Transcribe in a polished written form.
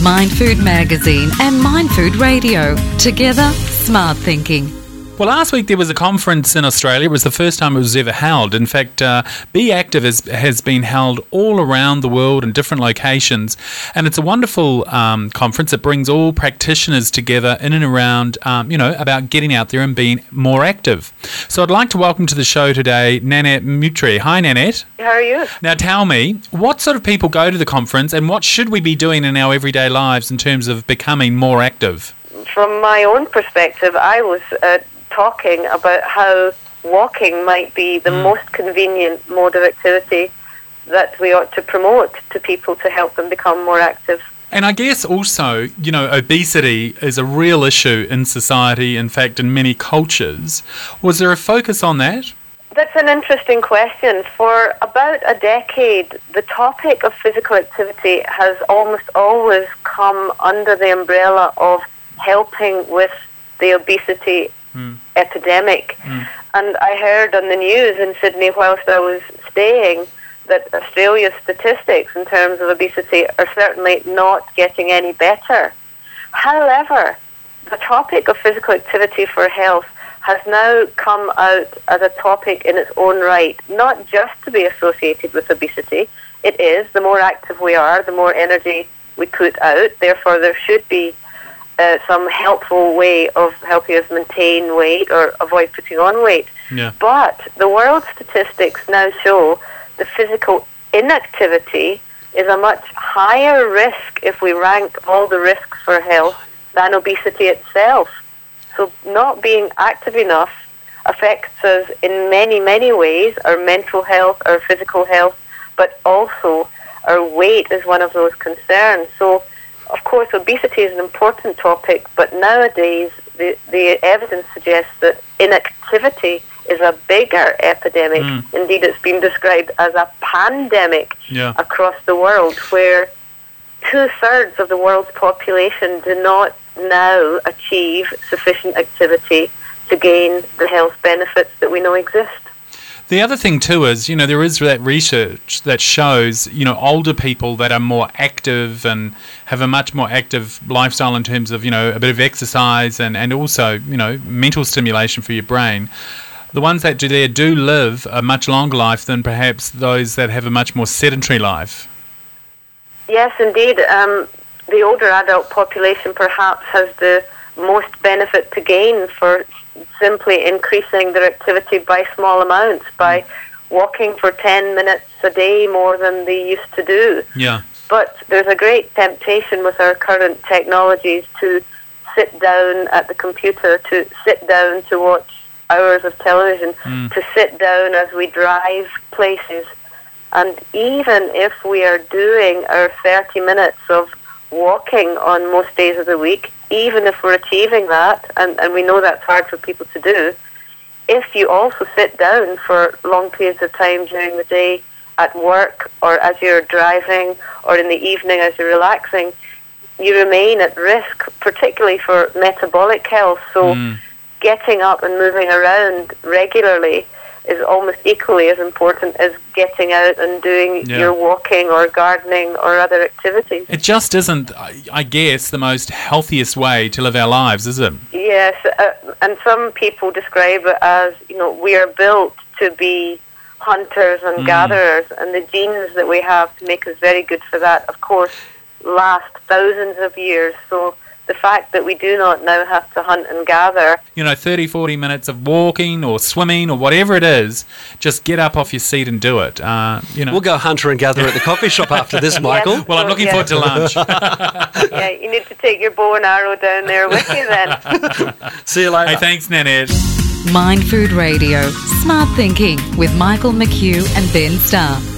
Mind Food Magazine and Mind Food Radio. Together, smart thinking. Well, last week there was a conference in Australia. It was the first time it was ever held. In fact, Be Active has been held all around the world in different locations. And it's a wonderful conference that brings all practitioners together in and around, about getting out there and being more active. So I'd like to welcome to the show today Nanette Mutri. Hi, Nanette. How are you? Now tell me, what sort of people go to the conference and what should we be doing in our everyday lives in terms of becoming more active? From my own perspective, I was talking about how walking might be the most convenient mode of activity that we ought to promote to people to help them become more active. And I guess also, obesity is a real issue in society, in fact, in many cultures. Was there a focus on that? That's an interesting question. For about a decade, the topic of physical activity has almost always come under the umbrella of helping with the obesity epidemic. And I heard on the news in Sydney whilst I was staying that Australia's statistics in terms of obesity are certainly not getting any better. However, the topic of physical activity for health has now come out as a topic in its own right, not just to be associated with obesity. It is. The more active we are, the more energy we put out. Therefore, there should be some helpful way of helping us maintain weight or avoid putting on weight. Yeah. But the world statistics now show the physical inactivity is a much higher risk if we rank all the risks for health than obesity itself. So not being active enough affects us in many, many ways, our mental health, our physical health, but also our weight is one of those concerns. So of course, obesity is an important topic, but nowadays the evidence suggests that inactivity is a bigger epidemic. Indeed, it's been described as a pandemic across the world, where 2/3 of the world's population do not now achieve sufficient activity to gain the health benefits that we know exist. The other thing too is, there is that research that shows, older people that are more active and have a much more active lifestyle in terms of, a bit of exercise and also, mental stimulation for your brain. The ones that do live a much longer life than perhaps those that have a much more sedentary life. Yes, indeed. The older adult population perhaps has the most benefit to gain for simply increasing their activity by small amounts, by walking for 10 minutes a day more than they used to do. Yeah. But there's a great temptation with our current technologies to sit down at the computer, to sit down to watch hours of television, to sit down as we drive places. And even if we are doing our 30 minutes of walking on most days of the week, even if we're achieving that, and we know that's hard for people to do, if you also sit down for long periods of time during the day at work or as you're driving or in the evening as you're relaxing, you remain at risk, particularly for metabolic health. So getting up and moving around regularly is almost equally as important as getting out and doing your walking or gardening or other activities. It just isn't, I guess, the most healthiest way to live our lives, is it? Yes, and some people describe it as, we are built to be hunters and gatherers, and the genes that we have to make us very good for that, of course, last thousands of years. So the fact that we do not now have to hunt and gather. 30, 40 minutes of walking or swimming or whatever it is, just get up off your seat and do it. We'll go hunter and gather at the coffee shop after this, Michael. Yes, well, I'm looking forward to lunch. Yeah, you need to take your bow and arrow down there with you then. See you later. Hey, thanks, Nanette. Mind Food Radio. Smart thinking with Michael McHugh and Ben Starr.